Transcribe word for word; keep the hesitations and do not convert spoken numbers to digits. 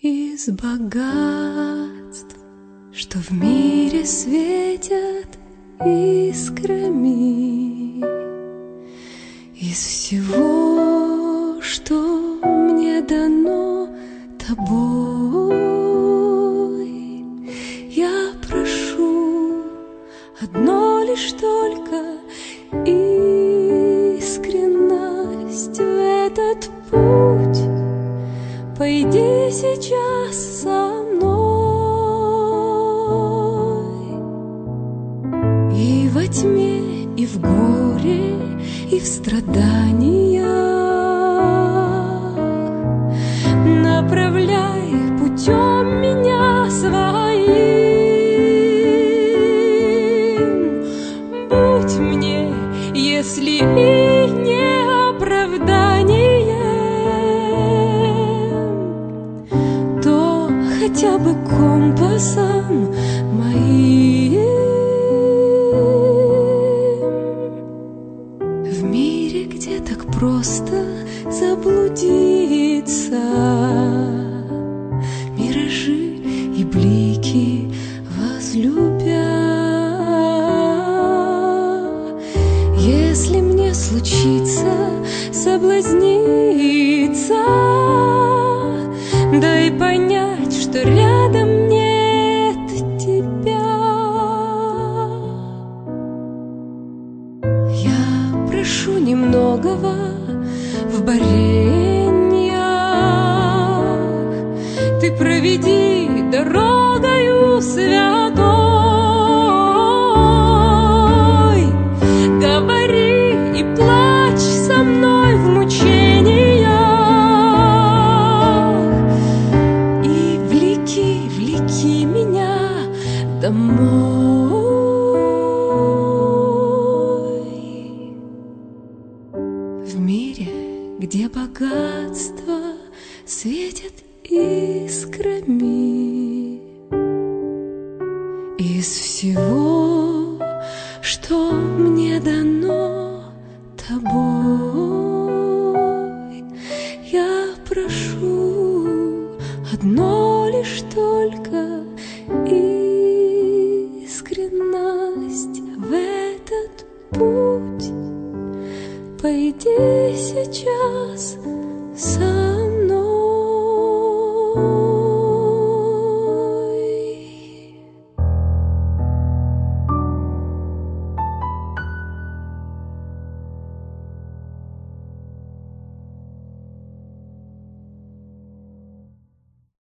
Из богатств, что в мире светят искрами, из всего, что мне дано тобой, я прошу одно лишь только искренность в этот путь. Пойди сейчас со мной, и во тьме, и в горе, и в страданиях направляй путем меня своим. Будь мне, если и не оправдание, хотя бы компасом моим. В мире, где так просто заблудиться, миражи и блики возлюбя, если мне случится соблазниться, дай понять, что рядом нет тебя. Я прошу немногого в борениях, ты проведи дорогою святой, говори и плачь со мной в мучениях, и влеки, влеки меня домой. В мире, где богатство светит искрами, из всего, что мне дано тобой, я прошу одно лишь только искренность в этот путь. Пойди сейчас со мной.